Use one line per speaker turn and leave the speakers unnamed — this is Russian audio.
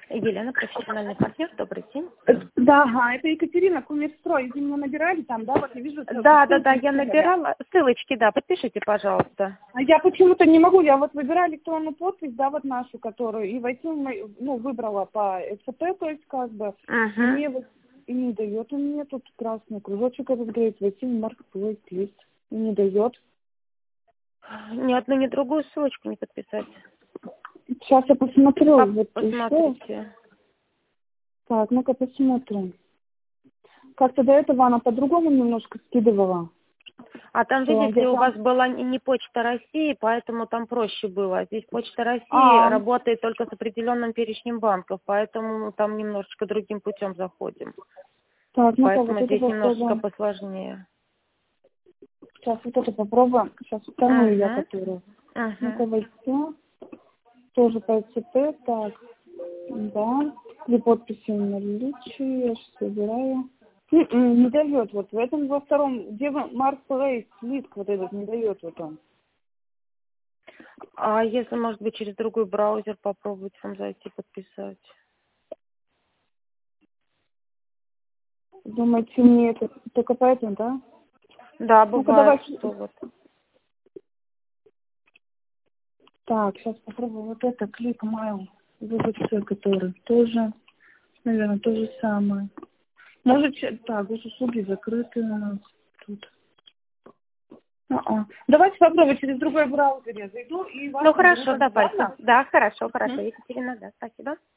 Елена, профессиональный партнер, добрый день.
Да, ага, это Екатерина, Кумирстрой. Вы меня набирали там, да? Вот я вижу.
Да, я набирала. Ссылочки, да, подпишите, пожалуйста.
А я почему-то не могу, я вот выбираю электронную подпись, да, вот нашу, которую, и войти, выбрала по СП, то есть как бы, мне вот и не дает у меня тут красный кружочек, этот говорит, войти в маркетплейс лист, и не дает.
Ни одну, ни другую ссылочку не подписать.
Сейчас я посмотрю. Вот
Посмотрите.
еще. Так, ну-ка посмотрим. Как-то до этого она по-другому немножко скидывала.
А там, видите, у вас была не Почта России, поэтому там проще было. Здесь Почта России работает только с определенным перечнем банков, поэтому там немножечко другим путем заходим.
Так,
поэтому
вот
здесь немножечко посложнее.
Сейчас вот это попробуем. Сейчас вторую я которую. Ну-ка войти. Тоже по СЦП. Так, да. При подписи наличие. Я сейчас выбираю. Не дает вот в этом во втором, где Marketplace лист вот этот не дает вот он.
А если, может быть, через другой браузер попробовать вам зайти подписать?
Думаете, мне это только поэтому, да?
Да, бывает, что вот.
Так, сейчас попробую вот это, клик mail, ВБЦ, который тоже, наверное, то же самое. Может, так, госуслуги закрыты у нас тут. Давайте попробуем через другой браузер я зайду и вас...
Ну, хорошо, давайте. Да, хорошо. Екатерина, да, спасибо.